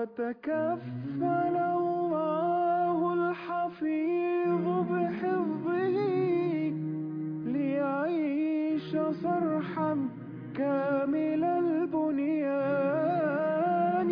وتكفل الله الحفيظ بحفظه ليعيش صرحا كامل البنيان.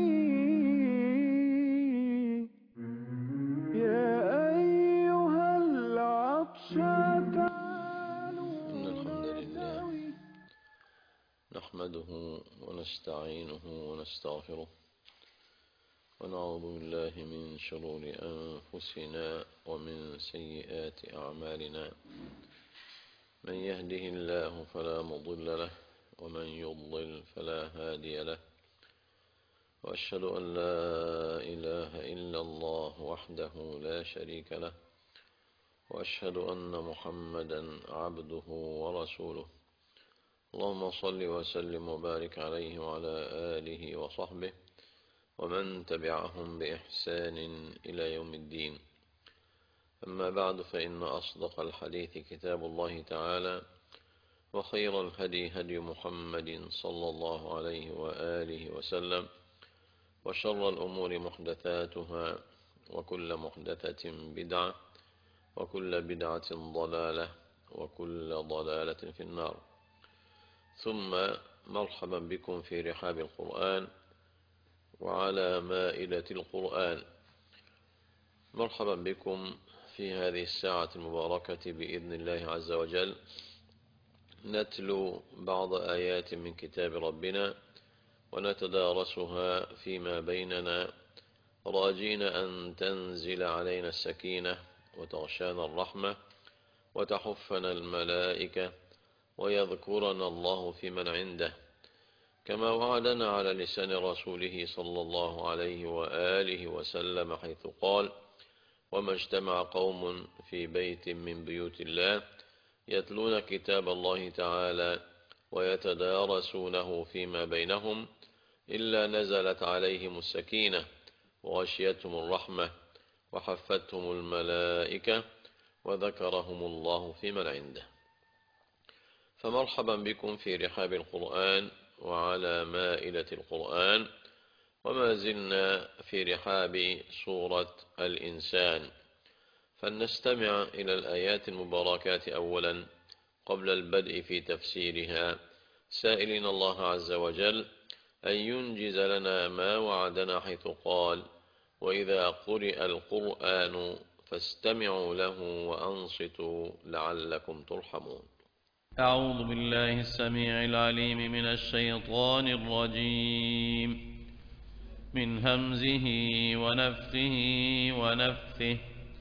يا أيها العطشان تعالوا إن الحمد لله نرتوي. نحمده ونستعينه ونستغفره ونعوذ بالله من شرور أنفسنا ومن سيئات أعمالنا. من يهده الله فلا مضل له ومن يضلل فلا هادي له، وأشهد أن لا إله إلا الله وحده لا شريك له، وأشهد أن محمدا عبده ورسوله. اللهم صل وسلم وبارك عليه وعلى آله وصحبه ومن تبعهم بإحسان إلى يوم الدين. أما بعد، فإن أصدق الحديث كتاب الله تعالى، وخير الهدي هدي محمد صلى الله عليه وآله وسلم، وشر الأمور محدثاتها، وكل محدثة بدعة، وكل بدعة ضلالة، وكل ضلالة في النار. ثم مرحبا بكم في رحاب القرآن وعلى مائدة القرآن. مرحبا بكم في هذه الساعة المباركة بإذن الله عز وجل، نتلو بعض آيات من كتاب ربنا ونتدارسها فيما بيننا، راجين أن تنزل علينا السكينة وتغشانا الرحمة وتحفنا الملائكة ويذكرنا الله في من عنده، كما وعدنا على لسان رسوله صلى الله عليه وآله وسلم، حيث قال: وما اجتمع قوم في بيت من بيوت الله يتلون كتاب الله تعالى ويتدارسونه فيما بينهم إلا نزلت عليهم السكينة وغشيتهم الرحمة وحفتهم الملائكة وذكرهم الله في من عنده. فمرحبا بكم في رحاب القرآن وعلى مائدة القرآن، وما زلنا في رحاب سورة الإنسان، فلنستمع إلى الآيات المباركات أولا قبل البدء في تفسيرها، سائلين الله عز وجل أن ينجز لنا ما وعدنا، حيث قال: وإذا قرئ القرآن فاستمعوا له وأنصتوا لعلكم ترحمون. أعوذ بالله السميع العليم من الشيطان الرجيم، من همزه ونفثه ونفثه.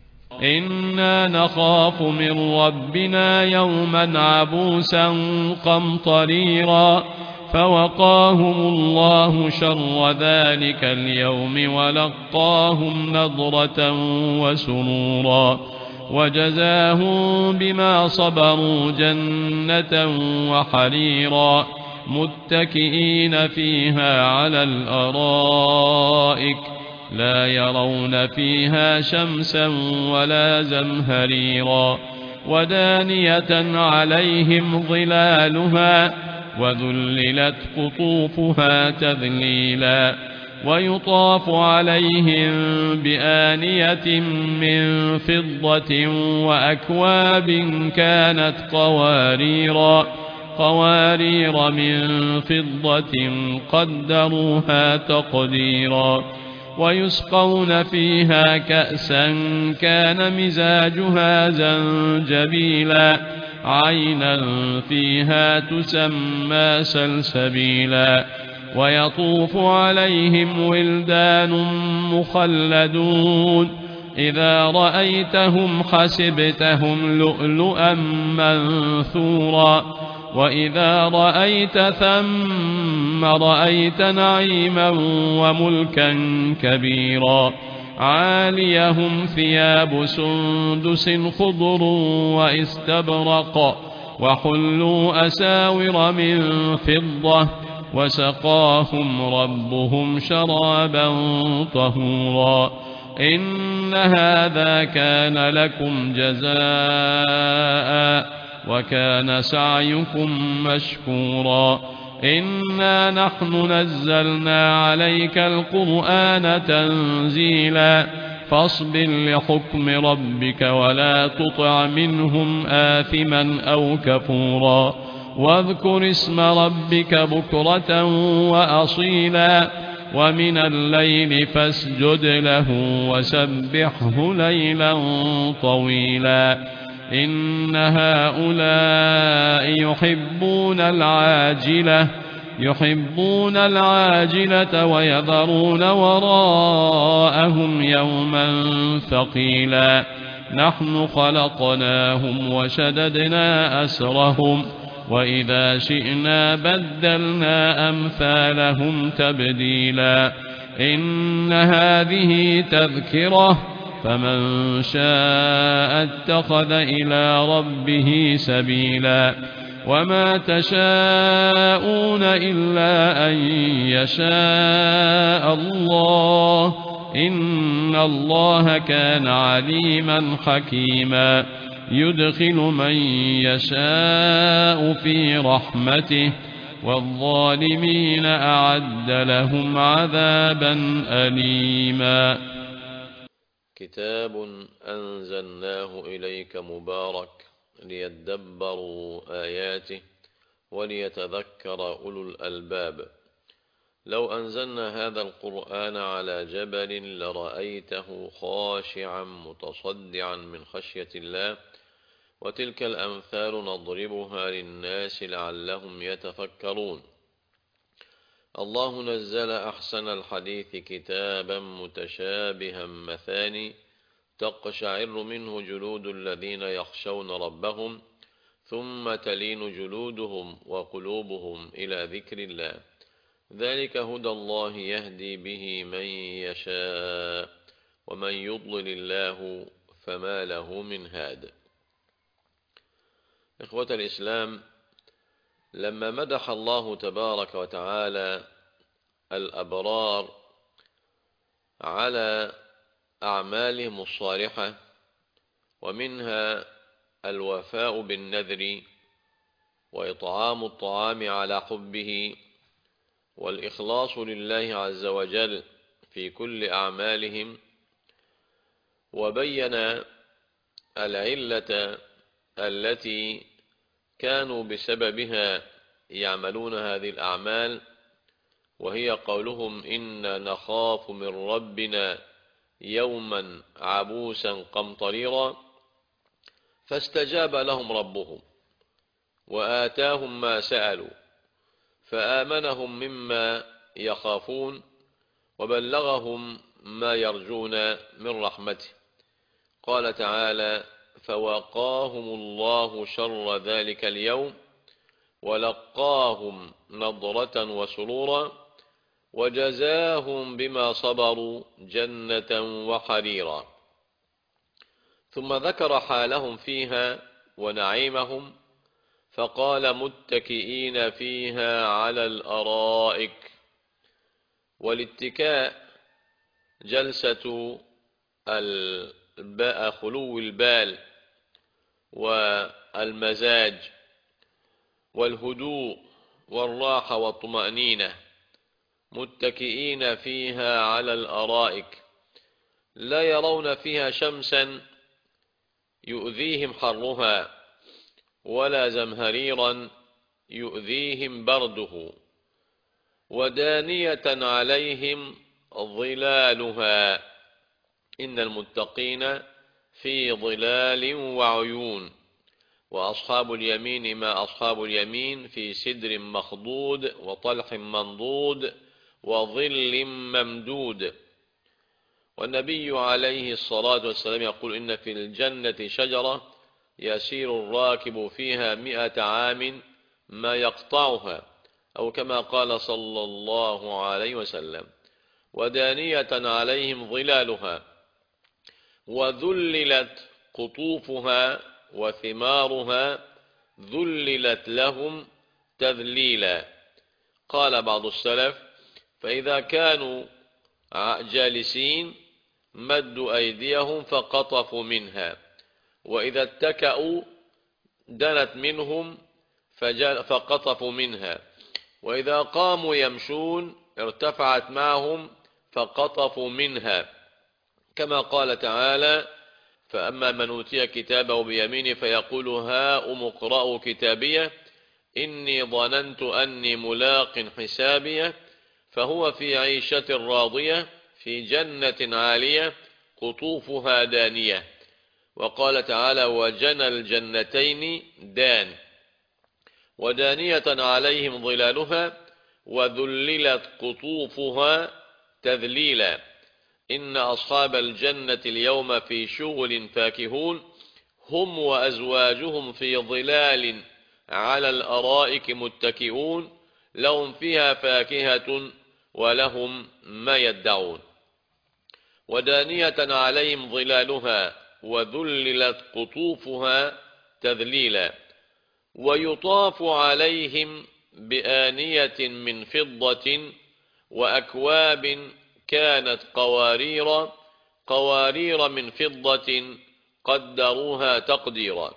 إنا نخاف من ربنا يوما عبوسا قمطريرا، فوقاهم الله شر ذلك اليوم ولقاهم نضرة وسرورا، وجزاهم بما صبروا جنة وحريرا، متكئين فيها على الأرائك لا يرون فيها شمسا ولا زمهريرا، ودانية عليهم ظلالها وذللت قطوفها تذليلا، ويطاف عليهم بآنية من فضة وأكواب كانت قوارير من فضة قدروها تقديرا، ويسقون فيها كأسا كان مزاجها زنجبيلا، عينا فيها تسمى سلسبيلا، ويطوف عليهم ولدان مخلدون إذا رأيتهم حسبتهم لؤلؤا منثورا، وإذا رأيت ثم رأيت نعيما وملكا كبيرا، عاليهم ثياب سندس خضر واستبرق، وحلوا أساور من فضة، وسقاهم ربهم شرابا طهورا. إن هذا كان لكم جزاء وكان سعيكم مشكورا. إنا نحن نزلنا عليك القرآن تنزيلا فاصبر لحكم ربك ولا تطع منهم آثما أو كفورا واذكر اسم ربك بكرة وأصيلا ومن الليل فاسجد له وسبحه ليلا طويلا إن هؤلاء يحبون العاجلة ويذرون وراءهم يوما ثقيلا نحن خلقناهم وشددنا أسرهم وإذا شئنا بدلنا أمثالهم تبديلا إن هذه تذكرة فمن شاء اتخذ إلى ربه سبيلا وما تشاءون إلا أن يشاء الله إن الله كان عليما حكيما يدخل من يشاء في رحمته والظالمين أعد لهم عذابا أليما كتاب أنزلناه إليك مبارك ليدبروا آياته وليتذكر أولو الألباب لو أنزلنا هذا القرآن على جبل لرأيته خاشعا متصدعا من خشية الله وتلك الأمثال نضربها للناس لعلهم يتفكرون الله نزل أحسن الحديث كتابا متشابها مثاني تقشعر منه جلود الذين يخشون ربهم ثم تلين جلودهم وقلوبهم إلى ذكر الله ذلك هدى الله يهدي به من يشاء ومن يضلل الله فما له من هاد. إخوة الإسلام، لما مدح الله تبارك وتعالى الأبرار على أعمالهم الصالحة ومنها الوفاء بالنذر وإطعام الطعام على حبه والإخلاص لله عز وجل في كل أعمالهم، وبين العلة التي كانوا بسببها يعملون هذه الأعمال، وهي قولهم إنا نخاف من ربنا يوما عبوسا قمطريرا، فاستجاب لهم ربهم وآتاهم ما سألوا فآمنهم مما يخافون وبلغهم ما يرجون من رحمته. قال تعالى: فوقاهم الله شر ذلك اليوم ولقاهم نضرة وسرورا وجزاهم بما صبروا جنة وحريرا. ثم ذكر حالهم فيها ونعيمهم فقال: متكئين فيها على الأرائك. والاتكاء جلسة خلو البال والمزاج والهدوء والراحة والطمأنينة، متكئين فيها على الأرائك لا يرون فيها شمسا يؤذيهم حرها ولا زمهريرا يؤذيهم برده، ودانية عليهم ظلالها. إن المتقين في ظلال وعيون. وأصحاب اليمين ما أصحاب اليمين في سدر مخضود وطلح منضود وظل ممدود. والنبي عليه الصلاة والسلام يقول: إن في الجنة شجرة يسير الراكب فيها 100 عام ما يقطعها، أو كما قال صلى الله عليه وسلم. ودانية عليهم ظلالها وذللت قطوفها وثمارها ذللت لهم تذليلا. قال بعض السلف: فإذا كانوا جالسين مدوا أيديهم فقطفوا منها، وإذا اتكأوا دنت منهم فقطفوا منها، وإذا قاموا يمشون ارتفعت معهم فقطفوا منها، كما قال تعالى: فأما من أوتي كتابه بيمينه فيقول هاؤم اقرءوا كتابيه إني ظننت أني ملاق حسابيه فهو في عيشة راضية في جنة عالية قطوفها دانية. وقال تعالى: وجنى الجنتين دان ودانية عليهم ظلالها وذللت قطوفها تذليلا إن أصحاب الجنة اليوم في شغل فاكهون هم وأزواجهم في ظلال على الأرائك متكئون لهم فيها فاكهة ولهم ما يدعون. ودانية عليهم ظلالها وذللت قطوفها تذليلا ويطاف عليهم بآنية من فضة وأكواب كانت قوارير من فضة قدروها تقديرا.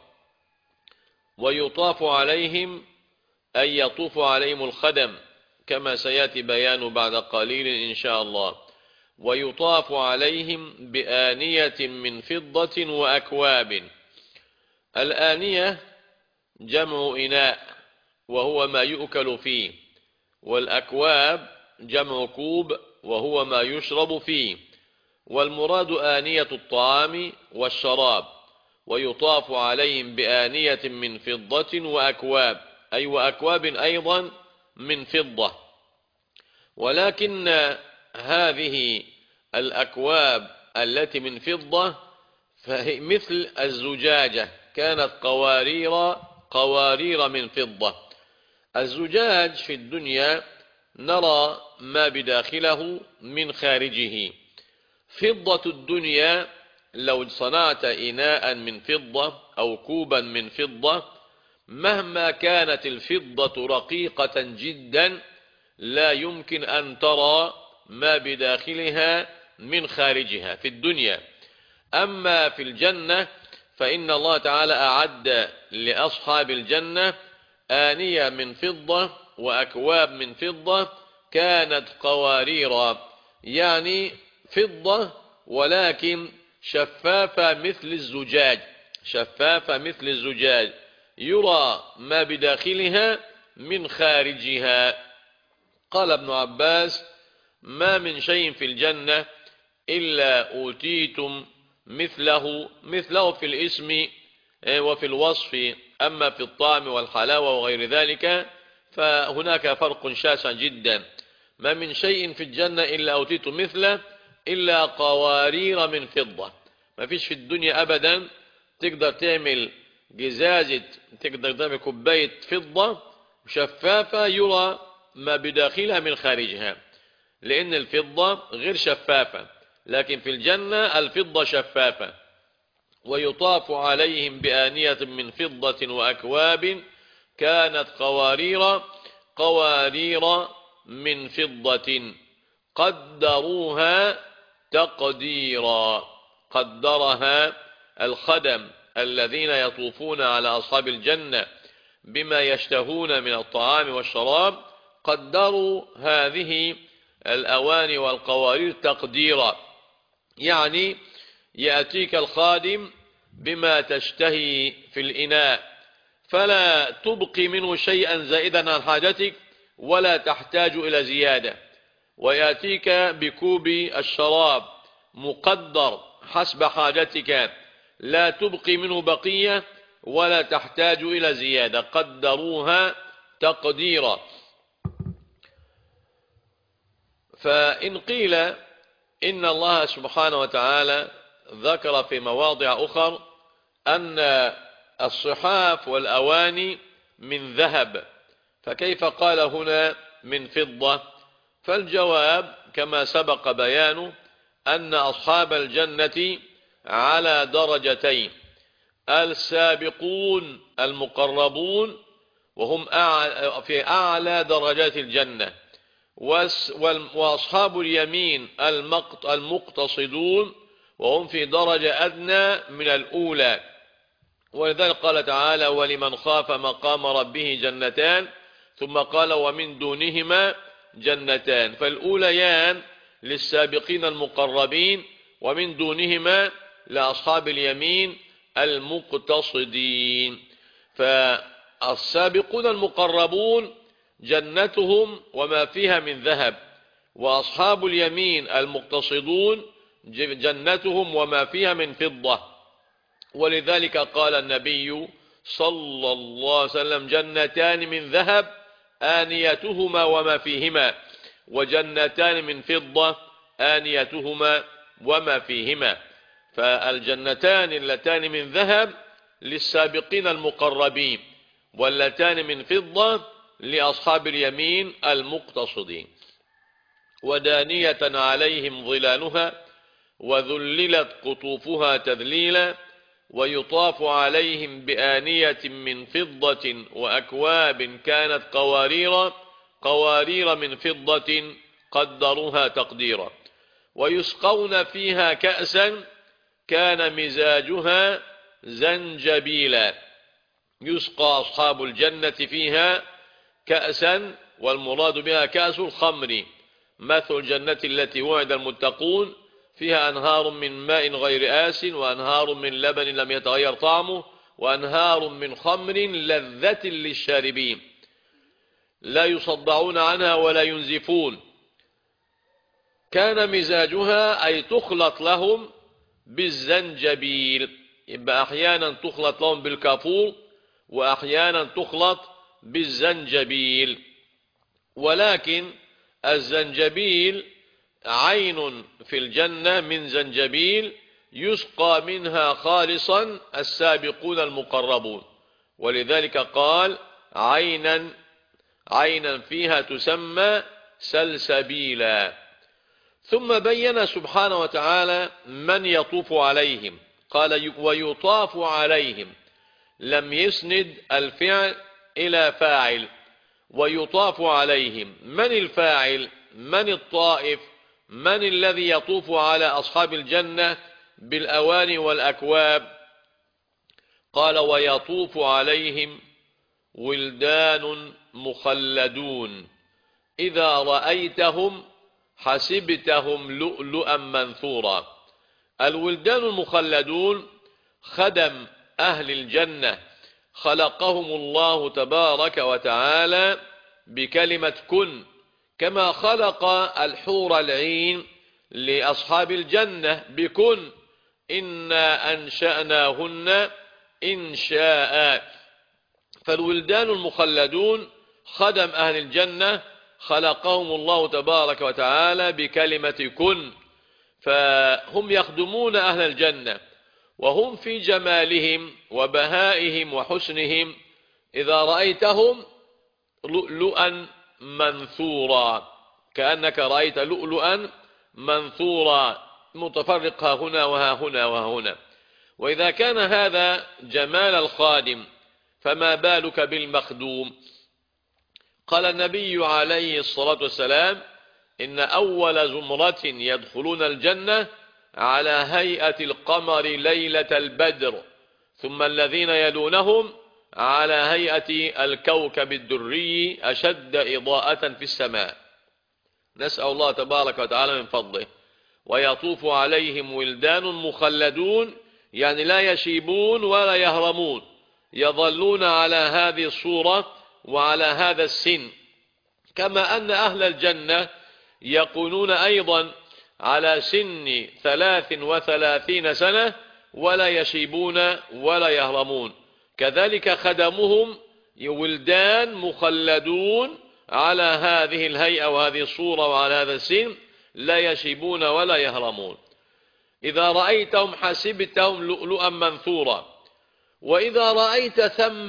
ويطاف عليهم أي يطوف عليهم الخدم كما سيأتي بيان بعد قليل إن شاء الله. ويطاف عليهم بآنية من فضة وأكواب. الآنية جمع إناء وهو ما يؤكل فيه، والأكواب جمع كوب وهو ما يشرب فيه، والمراد آنية الطعام والشراب. ويطاف عليهم بآنية من فضة وأكواب، أي وأكواب أيضا من فضة، ولكن هذه الأكواب التي من فضة فهي مثل الزجاجة، كانت قوارير من فضة. الزجاج في الدنيا نرى ما بداخله من خارجه. فضة الدنيا لو صنعت إناء من فضة أو كوبا من فضة مهما كانت الفضة رقيقة جدا لا يمكن أن ترى ما بداخلها من خارجها في الدنيا. أما في الجنة فإن الله تعالى أعد لأصحاب الجنة آنية من فضة وأكواب من فضة كانت قوارير، يعني فضة ولكن شفافة مثل الزجاج يرى ما بداخلها من خارجها. قال ابن عباس: ما من شيء في الجنة إلا أوتيتم مثله في الاسم وفي الوصف، أما في الطعم والحلاوة وغير ذلك فهناك فرق شاسع جدا. ما من شيء في الجنة إلا أوتيتم مثله إلا قوارير من فضة. ما فيش في الدنيا أبدا تقدر تعمل جزازة، تقدر تعمل كوباية فضة شفافة يرى ما بداخلها من خارجها، لأن الفضة غير شفافة، لكن في الجنة الفضة شفافة. ويطاف عليهم بآنية من فضة وأكواب كانت قوارير من فضة قدروها تقديرا. قدرها الخدم الذين يطوفون على أصحاب الجنة بما يشتهون من الطعام والشراب، قدروا هذه الأواني والقوارير تقديرا، يعني يأتيك الخادم بما تشتهي في الإناء فلا تبقي منه شيئا زائدا عن حاجتك ولا تحتاج إلى زيادة، ويأتيك بكوب الشراب مقدر حسب حاجتك لا تبقي منه بقية ولا تحتاج إلى زيادة، قدروها تقديرا. فإن قيل إن الله سبحانه وتعالى ذكر في مواضع أخر أن الصحاف والأواني من ذهب، فكيف قال هنا من فضة؟ فالجواب كما سبق بيانه أن أصحاب الجنة على درجتين: السابقون المقربون وهم في أعلى درجات الجنة، وأصحاب اليمين المقتصدون وهم في درجة أدنى من الأولى. ولذلك قال تعالى: ولمن خاف مقام ربه جنتان ثم قال ومن دونهما جنتان، فالأوليان للسابقين المقربين، ومن دونهما لأصحاب اليمين المقتصدين. فالسابقون المقربون جنتهم وما فيها من ذهب، وأصحاب اليمين المقتصدون جنتهم وما فيها من فضة. ولذلك قال النبي صلى الله عليه وسلم جنتان من ذهب آنيتهما وما فيهما، وجنتان من فضة آنيتهما وما فيهما. فالجنتان اللتان من ذهب للسابقين المقربين، واللتان من فضة لأصحاب اليمين المقتصدين. ودانية عليهم ظلالها وذللت قطوفها تذليلا، ويطاف عليهم بآنية من فضة وأكواب كانت قوارير من فضة قدروها تقديرا، ويسقون فيها كأسا كان مزاجها زنجبيلا. يسقى أصحاب الجنة فيها كأسا، والمراد بها كأس الخمر، مثل الجنة التي وعد المتقون، فيها أنهار من ماء غير آسن، وأنهار من لبن لم يتغير طعمه، وأنهار من خمر لذة للشاربين لا يصدعون عنها ولا ينزفون. كان مزاجها أي تخلط لهم بالزنجبيل، يبقى أحيانا تخلط لهم بالكافور، وأحيانا تخلط بالزنجبيل. ولكن الزنجبيل عين في الجنة من زنجبيل يسقى منها خالصا السابقون المقربون، ولذلك قال عينا فيها تسمى سلسبيلا. ثم بين سبحانه وتعالى من يطوف عليهم، قال ويطاف عليهم، لم يسند الفعل إلى فاعل. ويطاف عليهم، من الفاعل؟ من الطائف؟ من الذي يطوف على أصحاب الجنة بالأواني والأكواب؟ قال ويطوف عليهم ولدان مخلدون إذا رأيتهم حسبتهم لؤلؤا منثورا. الولدان المخلدون خدم أهل الجنة، خلقهم الله تبارك وتعالى بكلمة كن، كما خلق الحور العين لأصحاب الجنة بكن إنا أنشأناهن إنشاء. فالولدان المخلدون خدم أهل الجنة، خلقهم الله تبارك وتعالى بكلمة كن، فهم يخدمون أهل الجنة، وهم في جمالهم وبهائهم وحسنهم إذا رأيتهم لؤلؤا منثورا، كأنك رأيت لؤلؤا منثورا متفرق ها هنا وها هنا وها هنا. وإذا كان هذا جمال الخادم فما بالك بالمخدوم؟ قال النبي عليه الصلاة والسلام إن أول زمرة يدخلون الجنة على هيئة القمر ليلة البدر، ثم الذين يلونهم على هيئة الكوكب الدري أشد إضاءة في السماء. نسأل الله تبارك وتعالى من فضله. ويطوف عليهم ولدان مخلدون، يعني لا يشيبون ولا يهرمون، يظلون على هذه الصورة وعلى هذا السن، كما أن أهل الجنة يكونون أيضا على سن 33 سنة ولا يشيبون ولا يهرمون. كذلك خدمهم ولدان مخلدون على هذه الهيئة وهذه الصورة وعلى هذا السن، لا يشيبون ولا يهرمون. إذا رأيتهم حسبتهم لؤلؤا منثورا. وإذا رأيت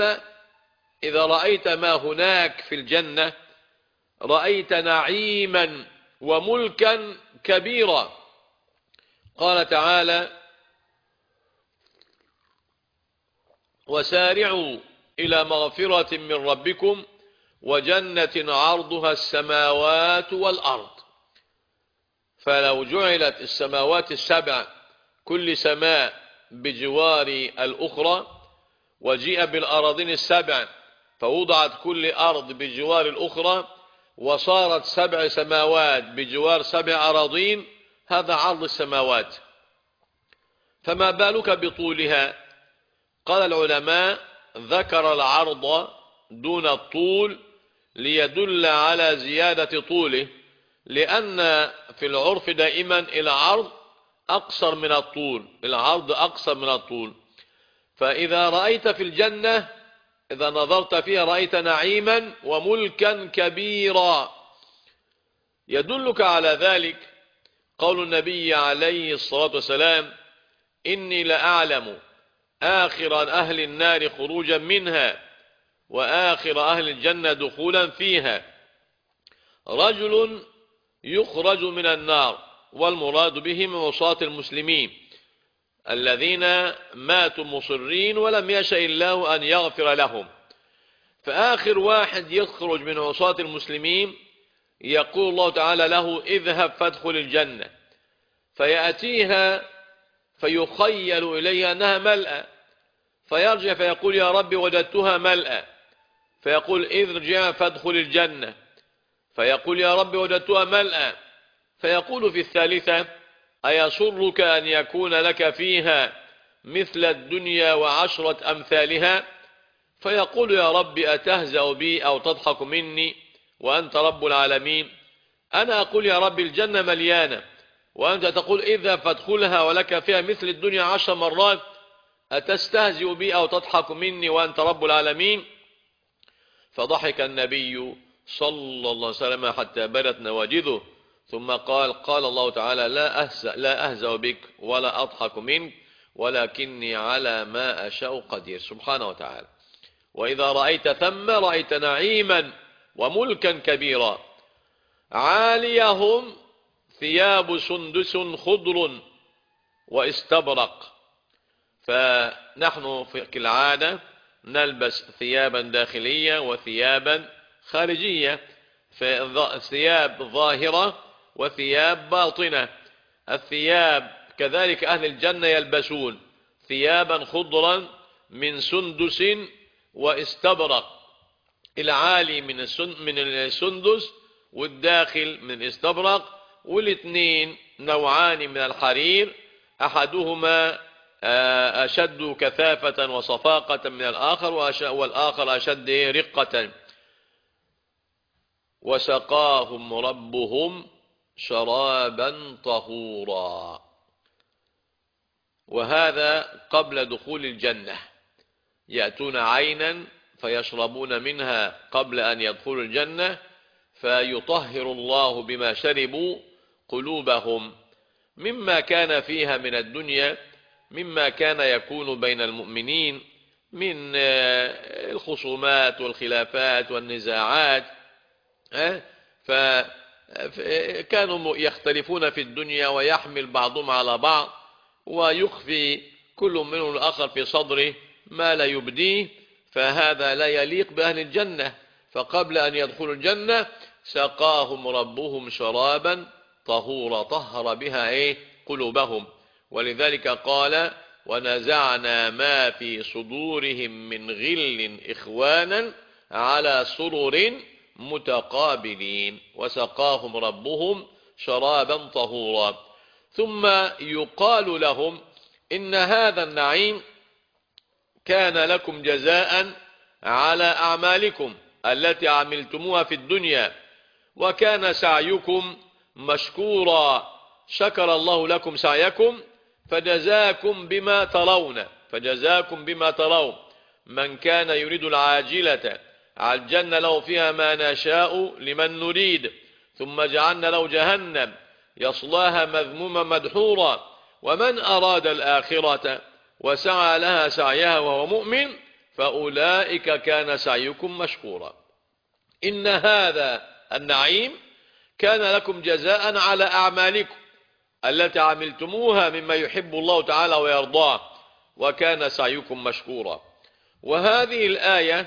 إذا رأيت ما هناك في الجنة رأيت نعيما وملكا كبيرا. قال تعالى وسارعوا إلى مغفرة من ربكم وجنة عرضها السماوات والأرض. فلو جعلت السماوات السبع كل سماء بجوار الأخرى، وجيء بالأراضين السبع فوضعت كل أرض بجوار الأخرى وصارت 7 سماوات بجوار 7 أراضين، هذا عرض السماوات، فما بالك بطولها؟ قال العلماء ذكر العرض دون الطول ليدل على زيادة طوله، لأن في العرف دائما العرض أقصر من الطول، العرض أقصر من الطول. فإذا رأيت في الجنة، إذا نظرت فيها رأيت نعيما وملكا كبيرا. يدلك على ذلك قول النبي عليه الصلاة والسلام: إني لأعلم آخر أهل النار خروجا منها وآخر أهل الجنة دخولا فيها رجل يخرج من النار، والمراد بهم عصاة المسلمين الذين ماتوا مصرين ولم يشأ الله أن يغفر لهم. فآخر واحد يخرج من عصاة المسلمين يقول الله تعالى له: اذهب فادخل الجنة، فيأتيها فيخيل إليها أنها ملأى، فيرجع فيقول: يا رب وجدتها ملأى، فيقول: ارجع فادخل الجنة، فيقول: يا رب وجدتها ملأى، فيقول في الثالثة: أيسرك أن يكون لك فيها مثل الدنيا وعشرة أمثالها؟ فيقول: يا رب أتهزأ بي أو تضحك مني وأنت رب العالمين؟ أنا أقول يا رب الجنة مليانة، وأنت تقول إذا فادخلها ولك فيها مثل الدنيا 10 مرات، أتستهزئ بي أو تضحك مني وأنت رب العالمين؟ فضحك النبي صلى الله عليه وسلم حتى بدت نواجذه، ثم قال الله تعالى: لا أهزأ بك ولا أضحك منك، ولكني على ما أشاء قدير، سبحانه وتعالى. وإذا رأيت ثم رأيت نعيما وملكا كبيرا، عاليهم ثياب سندس خضر واستبرق. فنحن كالعادة نلبس ثيابا داخلية وثيابا خارجية، ثياب ظاهرة وثياب باطنة. الثياب كذلك أهل الجنة يلبسون ثيابا خضرا من سندس واستبرق، العالي من السندس والداخل من الاستبرق، والاثنين نوعان من الحرير، أحدهما أشد كثافة وصفاقة من الآخر، والآخر أشد رقة. وسقاهم ربهم شرابا طهورا. وهذا قبل دخول الجنة، يأتون عينا فيشربون منها قبل أن يدخلوا الجنة، فيطهر الله بما شربوا قلوبهم مما كان فيها من الدنيا، مما كان يكون بين المؤمنين من الخصومات والخلافات والنزاعات. فكانوا يختلفون في الدنيا ويحمل بعضهم على بعض، ويخفي كل منهم الآخر في صدره ما لا يبديه، فهذا لا يليق بأهل الجنة. فقبل أن يدخلوا الجنة سقاهم ربهم شرابا طهورا، طهر بها قلوبهم. ولذلك قال: ونزعنا ما في صدورهم من غل إخوانا على سرر متقابلين، وسقاهم ربهم شرابا طهورا. ثم يقال لهم: إن هذا النعيم كان لكم جزاء على أعمالكم التي عملتموها في الدنيا، وكان سعيكم مشكورا، شكر الله لكم سعيكم فجزاكم بما ترون. من كان يريد العاجلة عجلنا له فيها ما نشاء لمن نريد، ثم جعلنا له جهنم يصلاها مذموما مدحورا، ومن أراد الآخرة وسعى لها سعيها وهو مؤمن فأولئك كان سعيكم مشكورا. إن هذا النعيم كان لكم جزاء على أعمالكم التي عملتموها مما يحب الله تعالى ويرضاه، وكان سعيكم مشكورا. وهذه الآية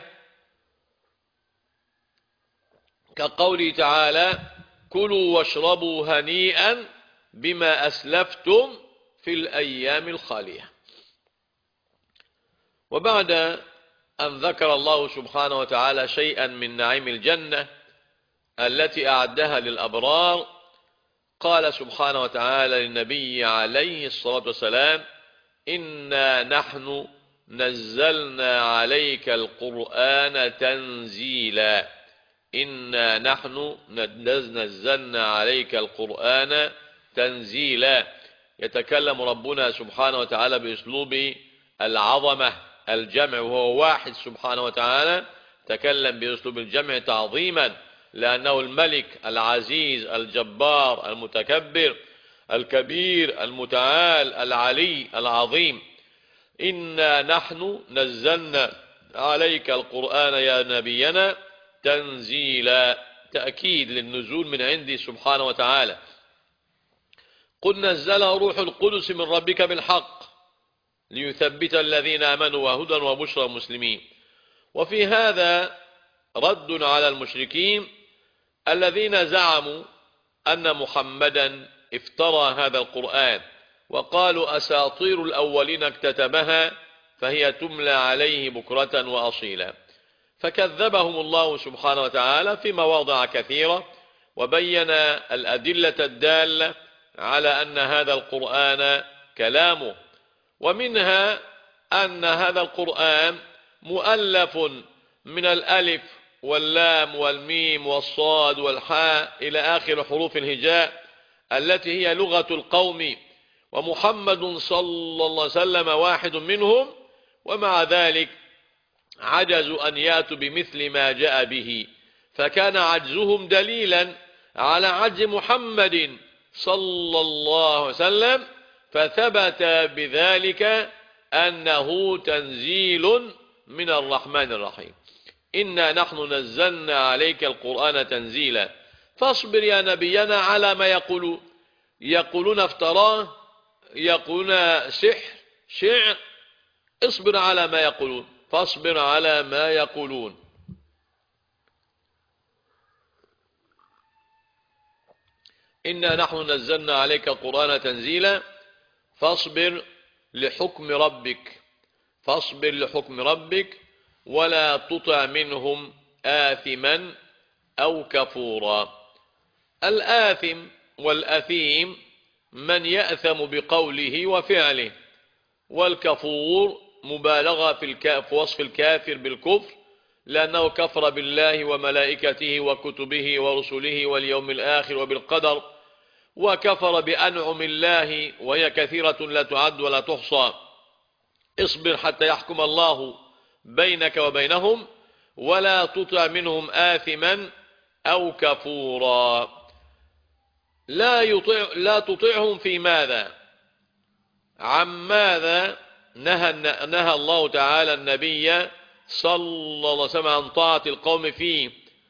كقوله تعالى: كلوا واشربوا هنيئا بما أسلفتم في الأيام الخالية. وبعد أن ذكر الله سبحانه وتعالى شيئا من نعيم الجنة التي أعدها للأبرار. قال سبحانه وتعالى للنبي عليه الصلاة والسلام: إنا نحن نزلنا عليك القرآن تنزيلا. إنا نحن نزلنا عليك القرآن تنزيلا. يتكلم ربنا سبحانه وتعالى بأسلوب العظمة، الجمع، وهو واحد سبحانه وتعالى. تكلم بأسلوب الجمع تعظيما، لأنه الملك العزيز الجبار المتكبر الكبير المتعال العلي العظيم. إنا نحن نزلنا عليك القرآن يا نبينا تنزيلا، تأكيد للنزول من عندي سبحانه وتعالى. قل نزله روح القدس من ربك بالحق ليثبت الذين آمنوا وهدى وبشرى المسلمين. وفي هذا رد على المشركين الذين زعموا أن محمدا افترى هذا القرآن، وقالوا أساطير الأولين اكتتبها فهي تملى عليه بكرة وأصيلا. فكذبهم الله سبحانه وتعالى في مواضع كثيرة، وبين الأدلة الدالة على أن هذا القرآن كلامه، ومنها أن هذا القرآن مؤلف من الألف واللام والميم والصاد والحاء إلى آخر حروف الهجاء التي هي لغة القوم، ومحمد صلى الله عليه وسلم واحد منهم، ومع ذلك عجزوا أن يأتوا بمثل ما جاء به، فكان عجزهم دليلا على عجز محمد صلى الله عليه وسلم، فثبت بذلك أنه تنزيل من الرحمن الرحيم. إنا نحن نزلنا عليك القرآن تنزيلا. فاصبر يا نبينا على ما يقولون افتراه، يقولون سحر، شعر. اصبر على ما يقولون، فاصبر على ما يقولون. إنا نحن نزلنا عليك القرآن تنزيلا. فاصبر لحكم ربك، فاصبر لحكم ربك ولا تطع منهم آثما أو كفورا. الآثم والأثيم من يأثم بقوله وفعله، والكفور مبالغة في وصف الكافر بالكفر، لأنه كفر بالله وملائكته وكتبه ورسله واليوم الآخر وبالقدر، وكفر بأنعم الله وهي كثيرة لا تعد ولا تحصى. اصبر حتى يحكم الله بينك وبينهم ولا تطع منهم آثما أو كفورا. لا تطعهم في ماذا؟ عن ماذا نهى الله تعالى النبي صلى الله عليه وسلم عن طاعة القوم فيه؟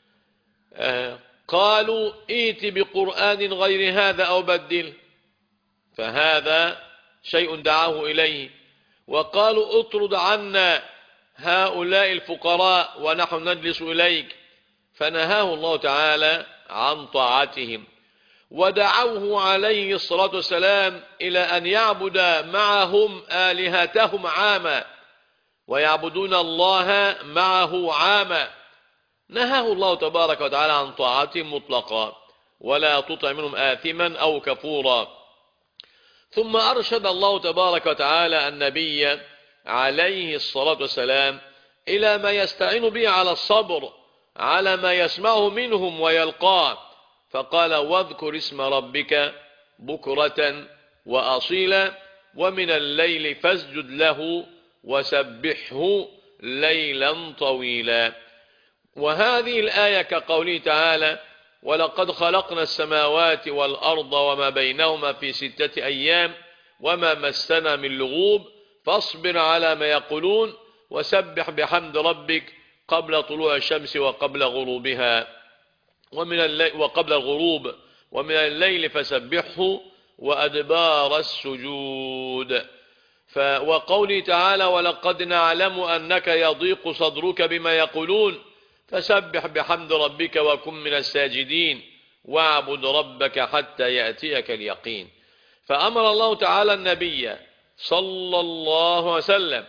قالوا ائت بقرآن غير هذا أو بدل، فهذا شيء دعاه إليه. وقالوا اطرد عنا هؤلاء الفقراء ونحن نجلس إليك، فنهاه الله تعالى عن طاعتهم. ودعوه عليه الصلاة والسلام إلى أن يعبد معهم آلهتهم عاما، ويعبدون الله معه عاما. نهاه الله تبارك وتعالى عن طاعتهم مطلقا، ولا تطع منهم آثما أو كفورا. ثم أرشد الله تبارك وتعالى النبي عليه الصلاة والسلام إلى ما يستعين به على الصبر على ما يسمعه منهم ويلقاه، فقال واذكر اسم ربك بكرة وأصيلا ومن الليل فاسجد له وسبحه ليلا طويلا. وهذه الآية كقوله تعالى ولقد خلقنا السماوات والأرض وما بينهما في 6 أيام وما مسنا من لغوب فاصبر على ما يقولون وسبح بحمد ربك قبل طلوع الشمس وقبل غروبها وقبل الغروب ومن الليل فسبحه وأدبار السجود. وقوله تعالى ولقد نعلم أنك يضيق صدرك بما يقولون فسبح بحمد ربك وكن من الساجدين واعبد ربك حتى يأتيك اليقين. فأمر الله تعالى النبي صلى الله عليه وسلم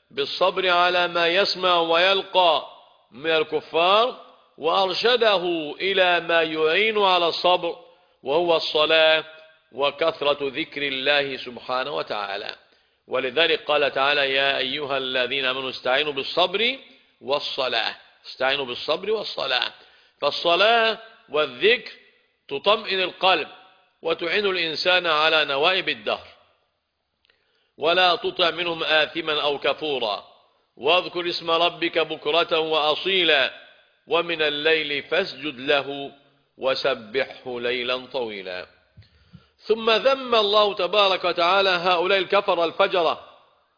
بالصبر على ما يسمع ويلقى من الكفار، وأرشده إلى ما يعين على الصبر وهو الصلاة وكثرة ذكر الله سبحانه وتعالى. ولذلك قال تعالى: يا أيها الذين آمنوا استعينوا بالصبر والصلاة. استعينوا بالصبر والصلاة. فالصلاة والذكر تطمئن القلب وتعين الإنسان على نوائب الدهر. ولا تطع منهم آثما أو كفورا، واذكر اسم ربك بكرة وأصيلا، ومن الليل فاسجد له وسبحه ليلا طويلا. ثم ذم الله تبارك وتعالى هؤلاء الكفر الفجرة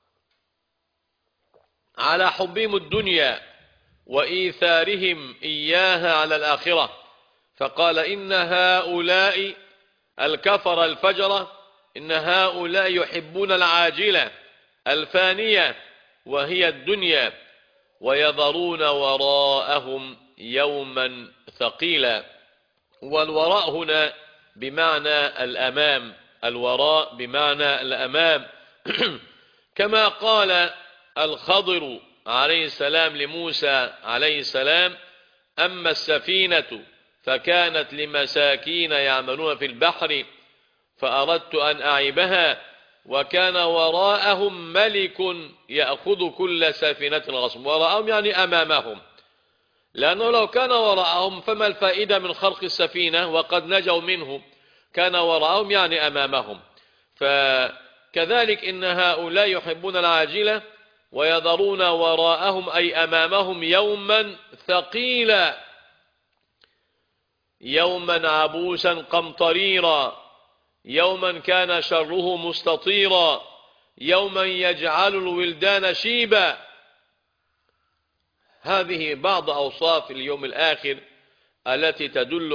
على حبهم الدنيا وإيثارهم إياها على الآخرة، فقال: إن هؤلاء الكفر الفجرة إن هؤلاء يحبون العاجلة الفانية وهي الدنيا، ويذرون وراءهم يوما ثقيلا. والوراء هنا بمعنى الأمام، الوراء بمعنى الأمام. كما قال الخضر عليه السلام لموسى عليه السلام: أما السفينة فكانت لمساكين يعملون في البحر فأردت أن أعيبها وكان وراءهم ملك يأخذ كل سفينة غصبا. وراءهم يعني أمامهم، لأنه لو كان وراءهم فما الفائدة من خلق السفينة وقد نجوا منه؟ كان وراءهم يعني أمامهم. فكذلك إن هؤلاء يحبون العاجلة ويذرون وراءهم أي أمامهم يوما ثقيلا، يوما عبوسا قمطريرا، يوما كان شره مستطيرا، يوما يجعل الولدان شيبا. هذه بعض أوصاف اليوم الآخر التي تدل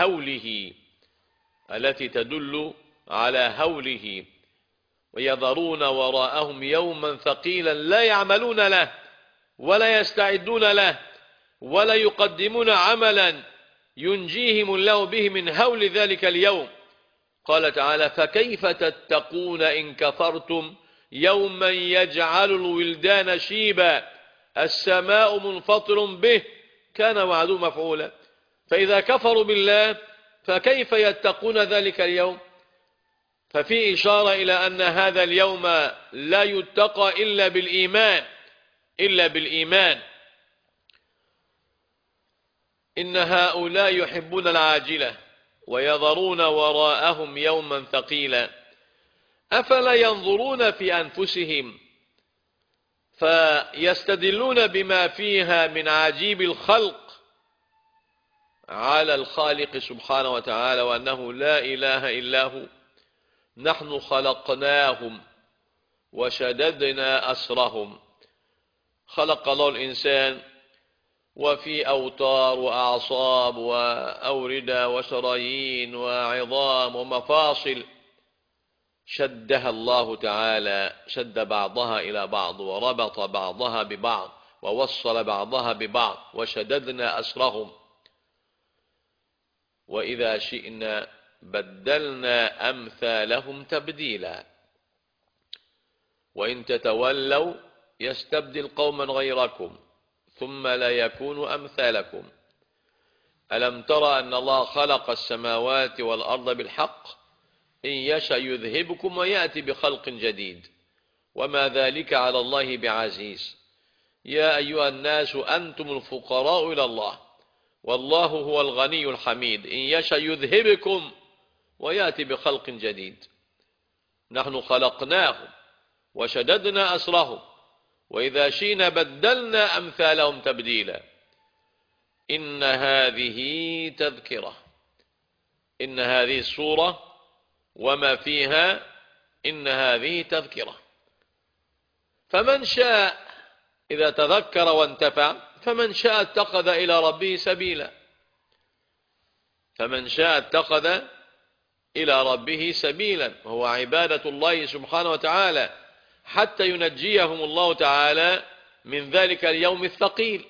على هوله، ويذرون وراءهم يوما ثقيلا لا يعملون له ولا يستعدون له ولا يقدمون عملا ينجيهم الله به من هول ذلك اليوم. قال تعالى: فكيف تتقون إن كفرتم يوما يجعل الولدان شيبا السماء منفطر به كان وعده مفعولا. فإذا كفروا بالله فكيف يتقون ذلك اليوم؟ ففي إشارة إلى أن هذا اليوم لا يتقى إلا بالإيمان. إن هؤلاء يحبون العاجلة ويذرون وراءهم يوما ثقيلا. أفلا ينظرون في أنفسهم فيستدلون بما فيها من عجيب الخلق على الخالق سبحانه وتعالى وأنه لا إله إلا هو. نحن خلقناهم وشددنا أسرهم. خلق الله الإنسان وفي أوتار وأعصاب وأوردة وشرايين وعظام ومفاصل، شدها الله تعالى، شد بعضها إلى بعض وربط بعضها ببعض ووصل بعضها ببعض، وشددنا أسرهم. وإذا شئنا بدلنا أمثالهم تبديلا، وإن تتولوا يستبدل قوما غيركم ثم لا يكونوا أمثالكم. ألم ترى أن الله خلق السماوات والأرض بالحق إن يشأ يذهبكم ويأتي بخلق جديد وما ذلك على الله بعزيز. يا أيها الناس أنتم الفقراء إلى الله والله هو الغني الحميد. إن يشأ يذهبكم ويأتي بخلق جديد. نحن خلقناهم وشددنا أسرهم وإذا شئنا بدلنا أمثالهم تبديلا. إن هذه تذكرة، إن هذه السورة وما فيها إن هذه تذكرة. فمن شاء إذا تذكر وانتفع، فمن شاء اتخذ إلى ربه سبيلا. فمن شاء اتخذ إلى ربه سبيلا، وهو عبادة الله سبحانه وتعالى حتى ينجيهم الله تعالى من ذلك اليوم الثقيل،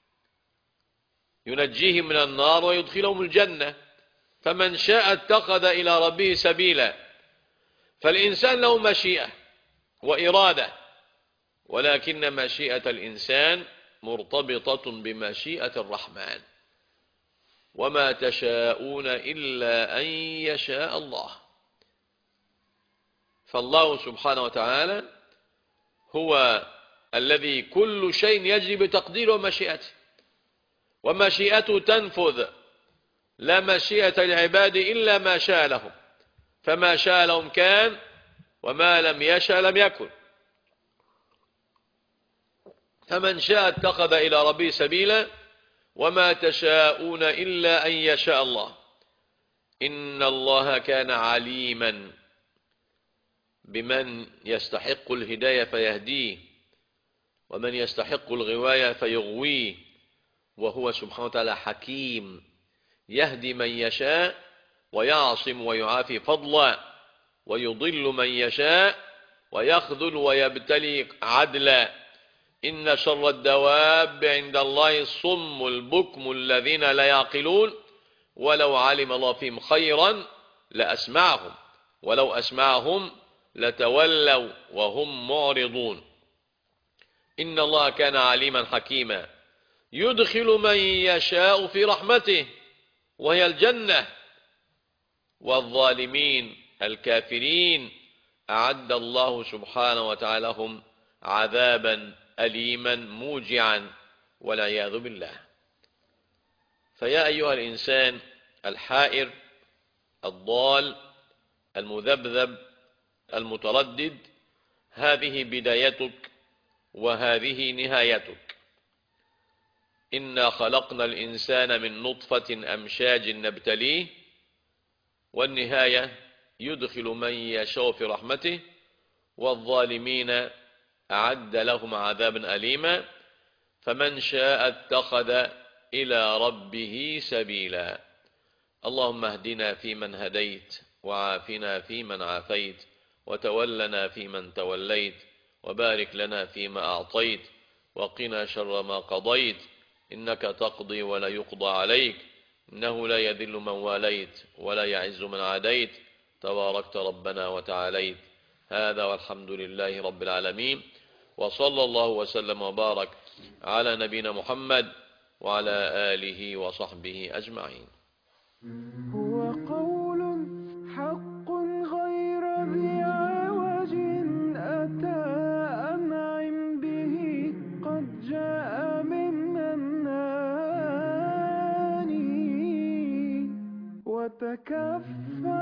ينجيهم من النار ويدخلهم الجنة. فمن شاء اتخذ إلى ربه سبيلا. فالإنسان له مشيئة وإرادة ولكن مشيئة الإنسان مرتبطة بمشيئة الرحمن، وما تشاءون إلا أن يشاء الله. فالله سبحانه وتعالى هو الذي كل شيء يجري بتقديره ومشيئته، ومشيئته تنفذ، لا مشيئة العباد إلا ما شاء لهم، فما شاء لهم كان، وما لم يشاء لم يكن. فمن شاء اتخذ إلى ربه سبيلا، وما تشاءون إلا أن يشاء الله. إن الله كان عليما بمن يستحق الهداية فيهديه، ومن يستحق الغواية فيغويه، وهو سبحانه وتعالى حكيم يهدي من يشاء ويعصم ويعافي فضلا، ويضل من يشاء ويخذل ويبتلي عدلا. إن شر الدواب عند الله الصم البكم الذين لا يعقلون، ولو علم الله فيهم خيرا لأسمعهم، ولو أسمعهم لتولوا وهم معرضون. إن الله كان عليما حكيما يدخل من يشاء في رحمته وهي الجنة، والظالمين الكافرين أعد الله سبحانه وتعالى لهم عذابا أليما موجعا والعياذ بالله. فيا أيها الإنسان الحائر الضال المذبذب المتردد، هذه بدايتك وهذه نهايتك. إنا خلقنا الإنسان من نطفة أمشاج نبتليه، والنهاية يدخل من يشاء في رحمته، والظالمين أعد لهم عذابا أليما. فمن شاء اتخذ إلى ربه سبيلا. اللهم اهدنا فيمن هديت، وعافنا فيمن عافيت، وتولنا فيمن توليت، وبارك لنا فيما أعطيت، وقنا شر ما قضيت، إنك تقضي ولا يقضى عليك، إنه لا يذل من واليت ولا يعز من عاديت، تباركت ربنا وتعاليت. هذا والحمد لله رب العالمين، وصلى الله وسلم وبارك على نبينا محمد وعلى آله وصحبه أجمعين. هو قول حق غير ذي عوج أتى أنعم به قد جاء من مناني وتكفى